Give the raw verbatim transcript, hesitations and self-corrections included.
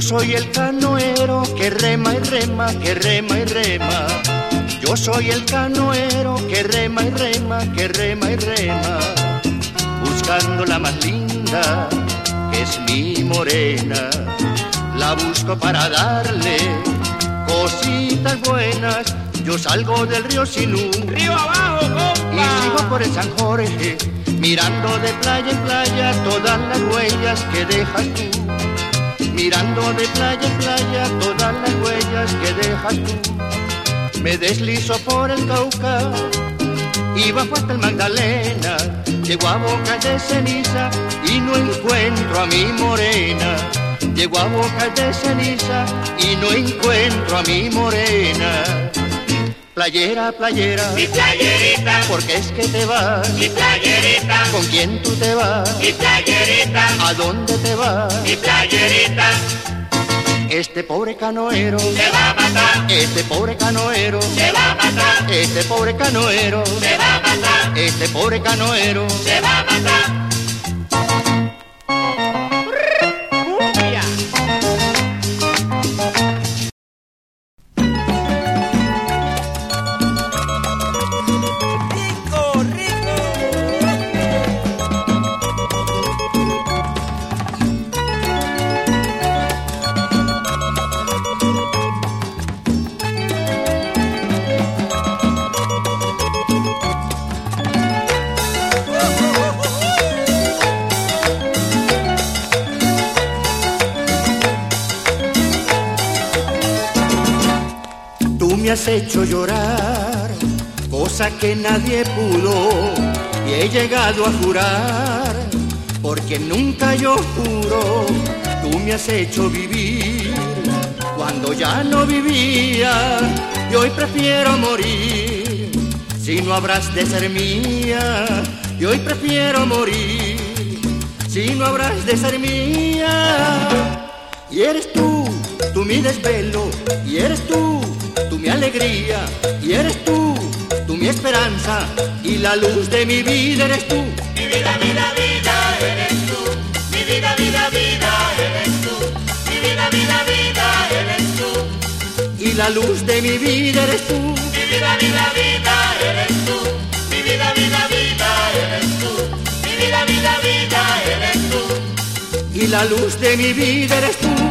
soy el canoero que rema y rema, que rema y rema. Yo soy el canoero que rema y rema, que rema y rema. Buscando la más linda, que es mi morena. La busco para darle cositas buenas. Yo salgo del río Sinú, río abajo, compa, y sigo por el San Jorge, mirando de playa en playa todas las huellas que dejas tú. Mirando de playa en playa todas las huellas que dejas tú. Me deslizo por el Cauca y bajo hasta el Magdalena. Llego a Boca de Ceniza y no encuentro a mi morena. Llego a Boca de Ceniza y no encuentro a mi morena. Playera, playera, mi playerita, ¿por qué es que te vas? Mi playerita, ¿con quién tú te vas? Mi playerita, ¿a dónde te vas? Mi playerita, este pobre canoero se va a matar, este pobre canoero se va a matar, este pobre canoero se va a matar, este pobre canoero se va a matar. Me has hecho llorar, cosa que nadie pudo, y he llegado a jurar, porque nunca yo juro. Tú me has hecho vivir cuando ya no vivía, y hoy prefiero morir, si no habrás de ser mía. Y hoy prefiero morir, si no habrás de ser mía. Y eres tú, tú mi desvelo, y eres tú, tú mi alegría, y eres tú, tú mi esperanza, y la luz de mi vida eres tú. Mi vida, vida, vida, eres tú. Mi vida, vida, vida, eres tú. Mi vida, vida, vida, eres tú. Y la luz de mi vida eres tú. Mi vida, vida, vida, eres tú. Mi vida, vida, vida, eres tú. Mi vida, vida, vida, eres tú. Y la luz de mi vida eres tú.